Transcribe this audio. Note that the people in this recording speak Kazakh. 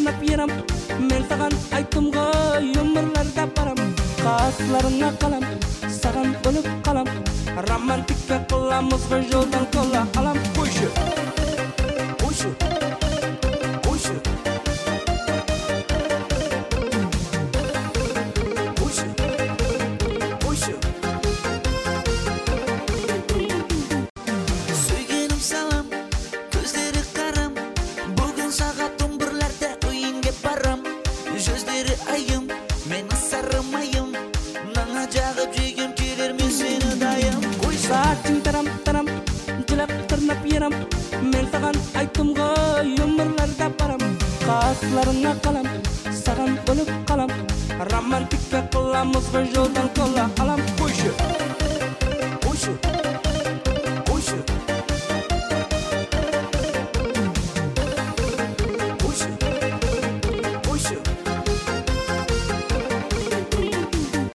тырнап ерам, мен саған айттым ғой өмірлерді барам. Қасыларыңа қалам, саған өліп қалам, романтика қыламыз ғой жолдан тола алам. Қойшы, қойшы, қойшы, қойшы, қойшы. Сүйгенім салам, көздері қарам, бүгін сағат 11-лерде үйінге барам. Жүздері айым, мен асарымайым, наңа жағып жеген келер мен сені дайым. Сатың тарам-тарам, жылап тырнап ерам, мен саған айттым ғой өмірлерді барам. Қасыларыңа қалам, саған өліп қалам, романтика қыламыз ғой жолдан тола алам. Қойшы.